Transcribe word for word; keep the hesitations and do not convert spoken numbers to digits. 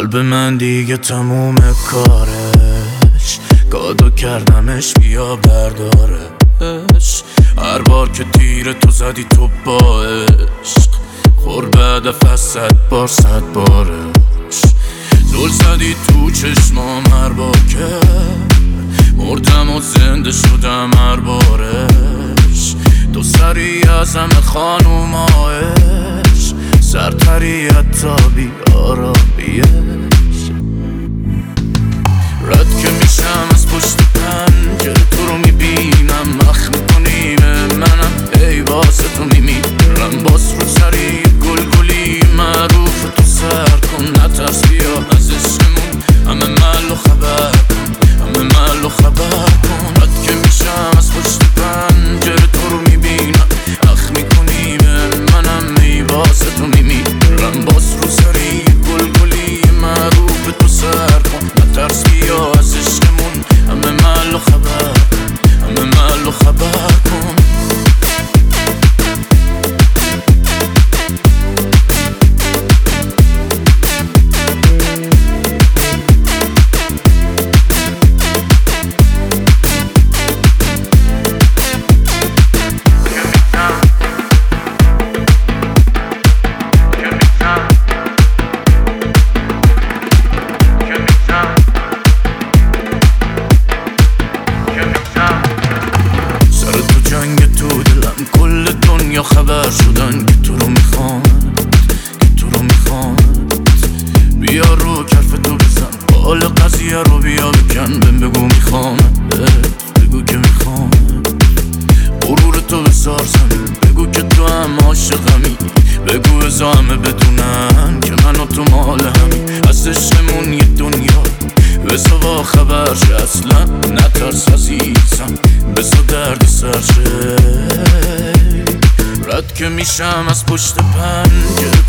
قلب من دیگه تموم کارش، گادو کردمش بیا بردارش. هر بار که تیر تو زدی تو با عشق، خورده دفعه صد بار صد بارش. زل زدی تو چشمام هر بار که مردم و زنده شدم هر بارش. تو سری از همه خانومایش، سرتری حتی بیارابیش. رد که میشم از پشت پنجره تو رو میبینم، اخ میکنی به منم ای واسه تو میمیرم. باز رو سری گلگلی معروف تو سر کن، نترس بیا از عشقمون همه محل و خبر کن، همه محل و خبر کن. رد که میشم از پشت پنجره تو رو میبینم، اخ میکنی به منم ای واسه تو میمیرم. باز رو سری گلگلی معروف تو سر کن، نترس بیا از عشقمون همه محل و خبر کن، همه محل و خبر کن. کل دنیا خبر شدن که تو رو میخوان، که تو رو میخوان. بیا رو کف تو بزن حال قضیه رو بیا بکن، بهم بگو میخوام، بگو که میخوام. غرور تو بسار زمین، بگو که تو هم عاشقمی. بگو ازا همه بدونن که من و تو مال همین. از عشقمون یه دنیا بسا با خبر شه، اصلا نترس عزیزم بسا درد سر شه. رد که میشم از پشت پنجره